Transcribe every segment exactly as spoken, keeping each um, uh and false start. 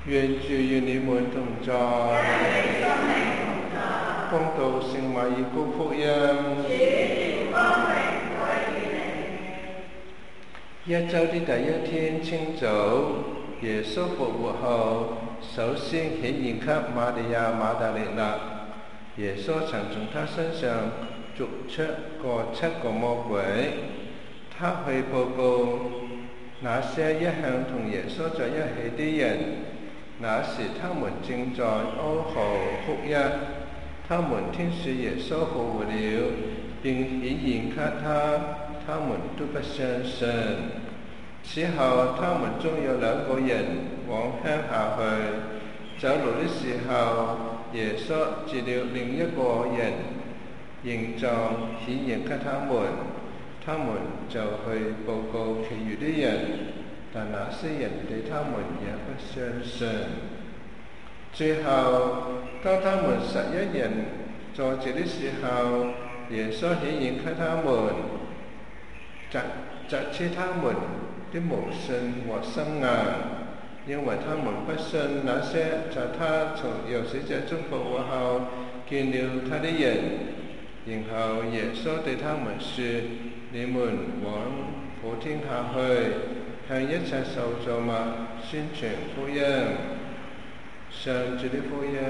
願主與你們同在。恭讀聖馬爾谷福音。一週的第一天清早，耶穌復活後，首先顯現給瑪利亞瑪達肋納。耶穌曾從他身上逐出過七個魔鬼。他去報告那些一向同耶穌在一起的人。那時他們正在哀號哭泣，他們聽說耶穌復活了，並顯現給他，他們都不相信。此後他們中有兩個人往鄉下去，走路的時候，耶穌接了另一個人形狀顯現給他們，他們就去報告其餘的人。但那些人對他們也不相信。最後，當他們十一人坐席的時候，耶穌顯現給他們，責責斥他們的無信和心硬，因為他們不信那些在他從由死者中復活後見了他的人。然後耶穌對他們說：你們往普天下去，向一切受造物宣傳福音。上主的福音。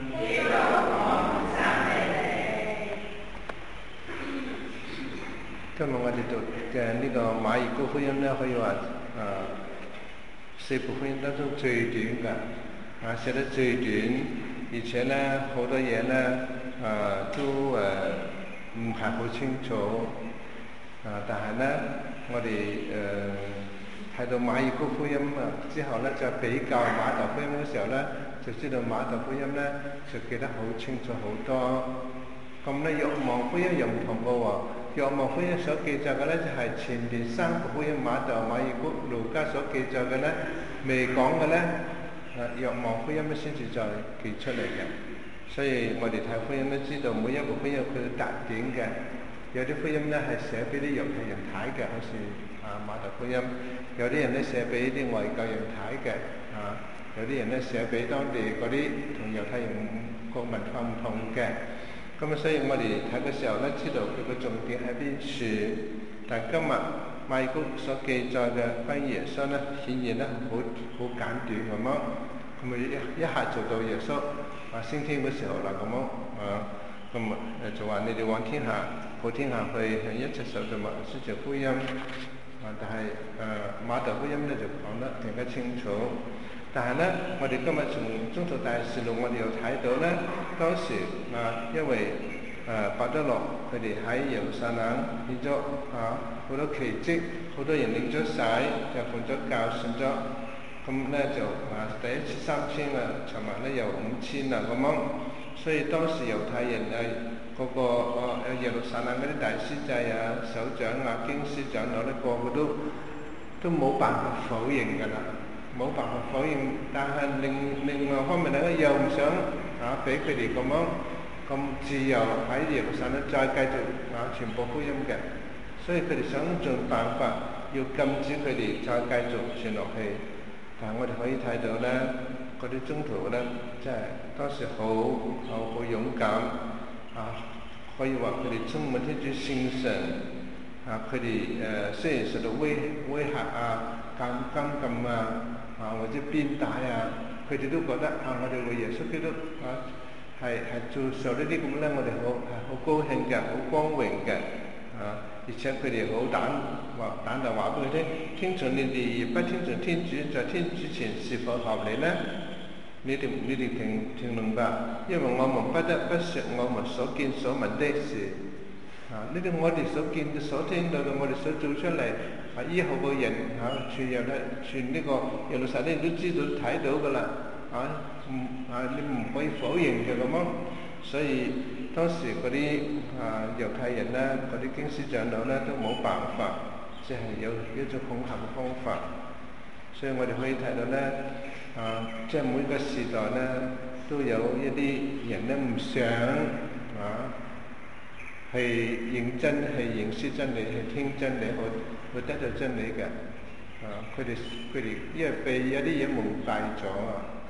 今日我哋讀嘅呢個馬爾谷福音咧，可以話啊四部福音當中最短嘅，啊寫得最短，而且咧好多嘢咧啊都誒唔係好清楚，啊但係咧我哋誒。呃睇到馬爾谷福音啊之後咧，就比較馬竇福音嘅時候咧，就知道馬竇福音咧就記得好清楚好多。咁咧，若望福音又唔同嘅喎。若望福音所記載嘅咧，就係前邊三個福音馬竇、馬爾谷、路加所記載嘅咧，未講嘅咧，啊若望福音咧先至再記出嚟嘅。所以我哋睇福音都知道每一部福音有佢嘅特點嘅。有啲福音咧係寫俾啲猶太人睇嘅，好似啊馬竇福音。有啲人咧寫俾啲外教人睇嘅，啊，有啲人咧寫俾當地嗰啲同猶太人個文化唔同嘅，咁啊，所以我哋睇嘅時候咧，知道佢個重點喺邊處。但今日馬爾谷所記載嘅關於耶穌咧，顯現得好好簡短咁樣，咁啊一一下做到耶穌啊升天嘅時候啦咁樣，啊，咁啊就話你哋往天下普天下去，向一切受造物宣傳福音。啊！但係誒、呃、馬竇福音咧就講得更加清楚。但係咧，我哋今日從宗徒大事錄，我哋又睇到咧，當時啊，因為誒伯多祿佢哋喺耶路撒冷變咗啊好多奇蹟，好多人領咗洗，就奉咗教信咗。咁咧就啊第一次三千啊，尋日咧又五千啊咁樣。所以當時猶太人誒。嗰、那個哦耶路撒冷嗰啲大司祭啊、首長啊、經師長老咧，個個都都冇辦法否認㗎啦，冇辦法否認。但係另另外方面咧，又唔想啊俾佢哋咁樣咁自由喺耶路撒冷再繼續啊傳播福音嘅，所以佢哋想盡辦法要禁止佢哋再繼續傳落去。但係我哋可以睇到咧，嗰啲宗徒咧，真係當時好好好勇敢。啊，可以話佢哋充滿天主聖神，啊，佢哋誒雖然受到威威嚇啊、監監禁啊、啊或者鞭打啊，佢哋都覺得啊，我哋為耶穌基督啊係係做受呢啲咁咧，我哋好係好高興嘅，好光榮嘅，啊，而且佢哋好膽話膽就話俾佢聽，聽從你哋不聽從天主，在天主前是否合理咧？你哋你哋評評論吧，因為我們不得不説我們所見所聞的事。啊，呢啲我哋所見嘅、所聽到嘅，我哋所做出嚟，啊，以後嘅人嚇傳入咧，傳呢個耶路撒冷都知道睇到㗎啦。啊，唔啊，你唔可以否認嘅咁樣。所以當時嗰啲啊猶太人咧，嗰啲經師長老咧都冇辦法，即係有一種恐嚇嘅方法。所以我哋可以睇到咧。啊，即係每個時代咧，都有一啲人咧唔想啊，係認真係認識真理，係聽真理，去去得到真理嘅。啊，佢哋佢哋因為被有啲嘢蒙蔽咗啊，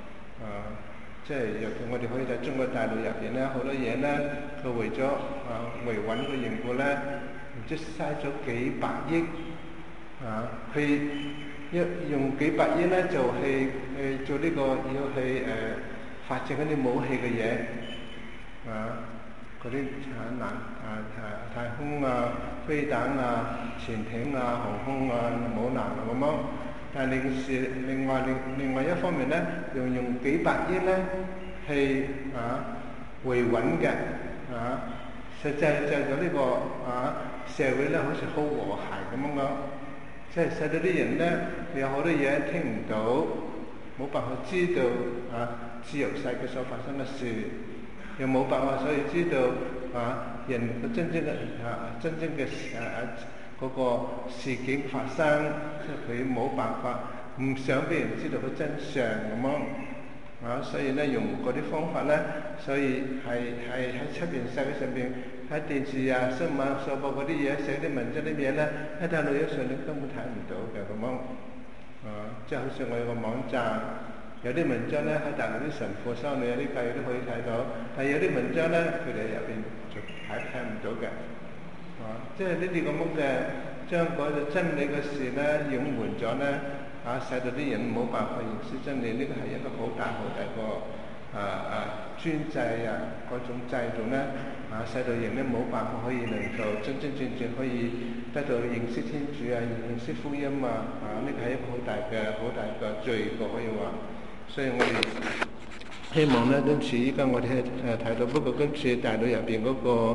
啊，即係尤其我哋可以喺中國大陸入邊咧，好多嘢咧，佢為咗啊維穩嘅緣故咧，唔知嘥咗幾百億啊，去一用幾百億咧就去去做呢、這個要去誒、呃、發展嗰啲武器嘅嘢啊，嗰啲產能啊太太空啊、飛彈啊、潛艇啊、航空啊、武能啊咁樣。但係另是另外另另外一方面咧，用用幾百億咧係啊維穩嘅啊，實際就咗呢個啊社會咧好似好和諧咁樣講，即係使到啲人咧有好多嘢聽唔到，冇辦法知道啊自由世界所發生嘅事，又冇辦法所以知道啊人嘅真正嘅啊真正嘅啊。嗰個事件發生，即係佢冇辦法，唔想俾人知道個真相咁樣，啊，所以咧用嗰啲方法咧，所以係係喺出邊世界上邊喺電視啊、新聞所報嗰啲嘢、寫啲文章啲嘢咧，喺大陸一上你根本睇唔到嘅咁樣，啊，即係好似我有個網站，有啲文章咧喺大陸啲神父修女有啲教友都可以睇到，但係有啲文章咧佢哋入邊就睇睇唔到嘅。啊！即係呢啲咁樣嘅將嗰個真理嘅事咧隱瞞咗咧，啊，使到啲人冇辦法認識真理，呢、這個係一個好大好大個啊啊專制啊嗰種制度咧，啊，使到人咧冇辦法可以能夠真真正正可以得到認識天主啊、認識福音啊，啊，呢、這個係一個好大嘅好大嘅罪過可以話，所以我哋希望咧今次依家我哋誒睇到，不過今次大陸入邊嗰個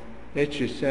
H 七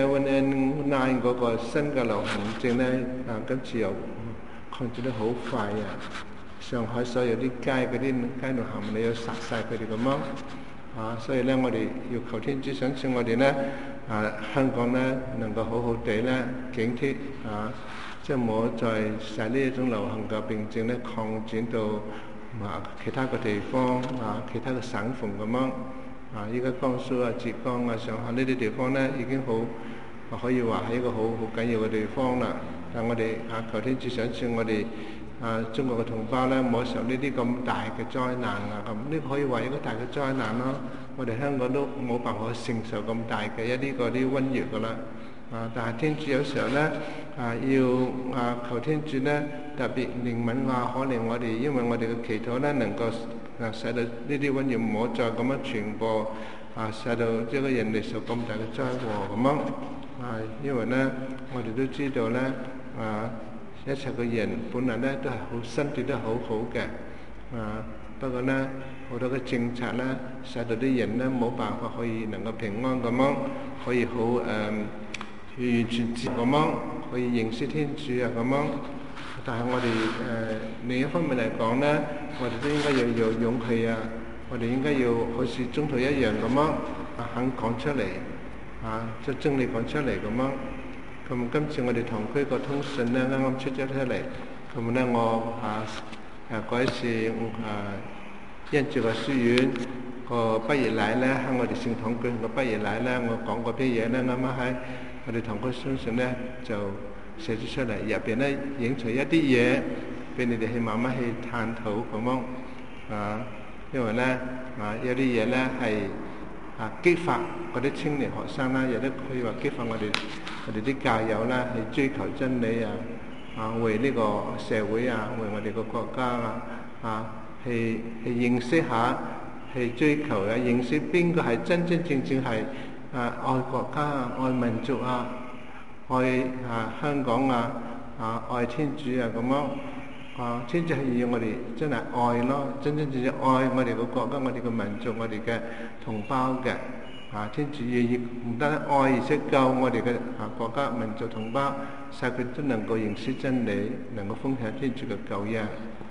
N 九 嗰個新嘅流行症咧，啊，今次又擴展得好快啊！上海所有啲街嗰啲街路行你要殺晒佢哋咁樣啊！所以咧，我哋要求天主想請我哋咧啊，香港咧能夠好好地咧警惕啊，即係唔好再使呢一種流行嘅病症咧擴展到啊其他嘅地方啊，其他嘅省份咁樣。啊！依家江蘇啊、浙江啊、上海呢啲地方咧，已經好可以話係一個好好緊要嘅地方啦。但我哋啊，求天主賞賜我哋啊，中國嘅同胞咧，唔好受呢啲咁大嘅災難啊！咁呢個可以話一個大嘅災難咯。我哋香港都冇辦法承受咁大嘅一啲嗰啲瘟疫噶啦。啊！但係天主有時候咧啊，要啊求天主咧特別憐憫啊，可憐我哋，因為我哋嘅祈禱咧能夠。啊！使到呢啲瘟疫唔好再咁樣傳播，啊！使到即係個人類受咁大嘅災禍咁樣，啊！因為咧，我哋都知道咧，啊！一切嘅人本來咧都係好身體都好好嘅，啊！不過咧好多嘅政策咧，使到啲人咧冇辦法可以能夠平安咁樣，可以好誒、呃、完全自咁樣，可以認識天主啊咁樣。但係我哋誒、呃、另一方面嚟講咧，我哋都應該要有勇氣啊！我哋應該要好似宗徒一樣咁樣啊，肯講出嚟啊，將真理講出嚟咁樣。咁今次我哋堂區個通訊咧啱啱出咗出嚟，咁咧我啊誒嗰一次啊恩賜個書院個畢業禮咧，喺我哋聖堂區個畢業禮咧，我講嗰啲嘢咧，啱啱喺我哋堂區通訊咧就寫咗出嚟，入邊咧影出一啲嘢俾你哋去慢慢去探討咁樣啊，因為咧啊有啲嘢咧係啊激發嗰啲青年學生啦，亦都可以話激發我哋我哋啲教友啦去追求真理啊，啊為呢個社會啊，為我哋個國家啊啊去去認識下，去追求啊認識邊個係真真正正係啊愛國家啊愛民族啊。愛啊香港啊啊愛天主啊咁樣啊，天主係要我哋真係愛咯，真真正正愛我哋個國家、我哋個民族、我哋嘅同胞嘅啊，天主願意唔單愛，而且救我哋嘅啊國家、民族同胞，使佢都能夠認識真理，能夠奉獻天主嘅救恩。